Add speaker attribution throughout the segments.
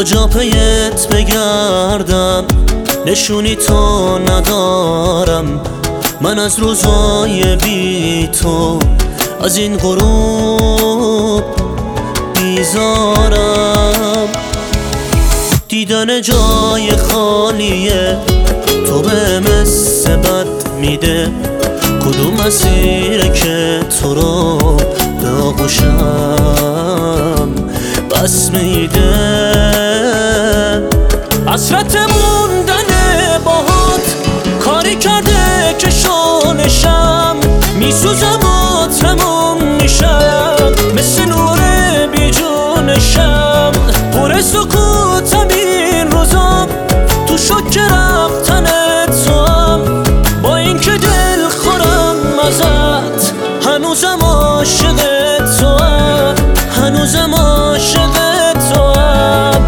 Speaker 1: کجا پیت بگردم، نشونی تو ندارم. من از روزای بی تو از این غروب بیزارم. دیدن جای خالیه تو به مثل بد میده. کدوم مسیره که تو رو به آغوشم بس میده. حسرت موندن باهات کاری کرده که شانشم میسوزم و تموم میشم. مثل نور بی جونشم پر سکوتم این روزم. تو شک رفتن توام با اینکه دل خورم ازت. هنوزم عاشق توام، هنوزم عاشق توام.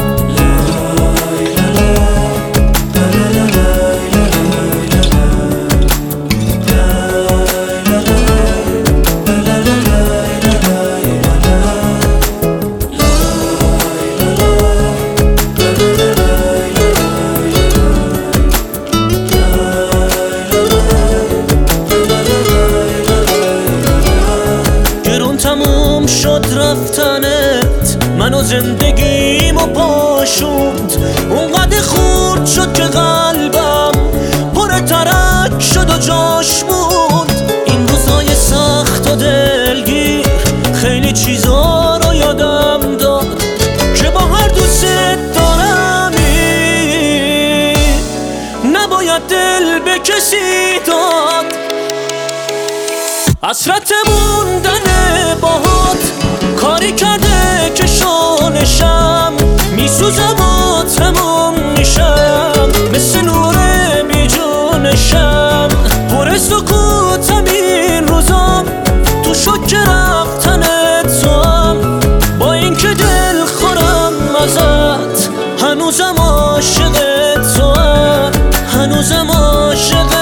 Speaker 1: تموم شد رفتنت، منو زندگیمو پاشوند. اونقدر خورد شد که قلبم پر ترک شد و جاش موند. این روزای سخت و دلگیر خیلی چیزا رو یادم داد که با هر دوست دارمی نباید دل به کسی داد. حسرت موندن باهات کاری کرده که شانشم میسوزم و تموم میشم. مثل نور بی جونشم پر سکوتم این روزم. تو شک رفتن توام با اینکه دل خورم ازت. هنوزم عاشق توام، هنوزم عاشق